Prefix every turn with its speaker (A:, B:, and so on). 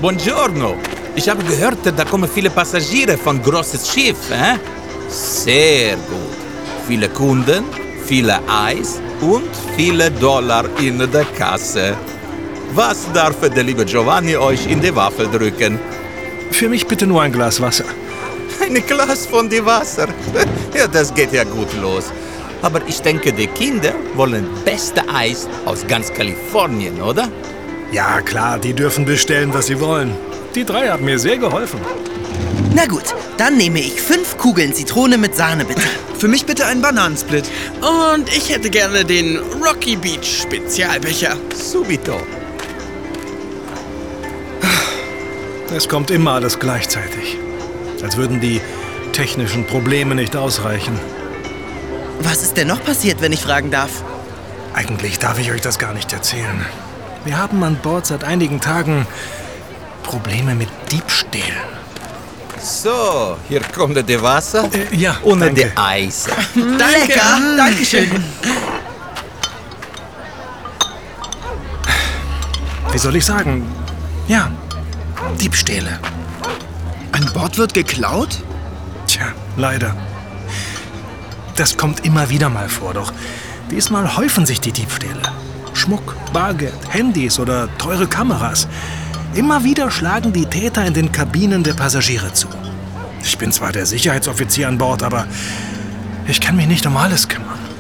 A: Buongiorno. Ich habe gehört, da kommen viele Passagiere von großes Schiff, Sehr gut. Viele Kunden, viele Eis und viele Dollar in der Kasse. Was darf der liebe Giovanni euch in die Waffel drücken?
B: Für mich bitte nur ein Glas Wasser.
A: Ein Glas von dem Wasser. Ja, das geht ja gut los. Aber ich denke, die Kinder wollen beste Eis aus ganz Kalifornien, oder?
B: Ja, klar, die dürfen bestellen, was sie wollen. Die 3 haben mir sehr geholfen.
C: Na gut, dann nehme ich 5 Kugeln Zitrone mit Sahne, bitte.
D: Für mich bitte einen Bananensplit.
E: Und ich hätte gerne den Rocky Beach Spezialbecher.
A: Subito.
B: Es kommt immer alles gleichzeitig. Als würden die technischen Probleme nicht ausreichen.
C: Was ist denn noch passiert, wenn ich fragen darf?
B: Eigentlich darf ich euch das gar nicht erzählen. Wir haben an Bord seit einigen Tagen Probleme mit Diebstählen.
A: So, hier kommt das Wasser
B: Ja,
A: und
B: danke.
A: die Eis.
C: Lecker!
D: Dankeschön.
B: Wie soll ich sagen? Ja, Diebstähle.
D: An Bord wird geklaut?
B: Tja, leider. Das kommt immer wieder mal vor, doch diesmal häufen sich die Diebstähle. Schmuck, Bargeld, Handys oder teure Kameras. Immer wieder schlagen die Täter in den Kabinen der Passagiere zu. Ich bin zwar der Sicherheitsoffizier an Bord, aber ich kann mich nicht um alles kümmern.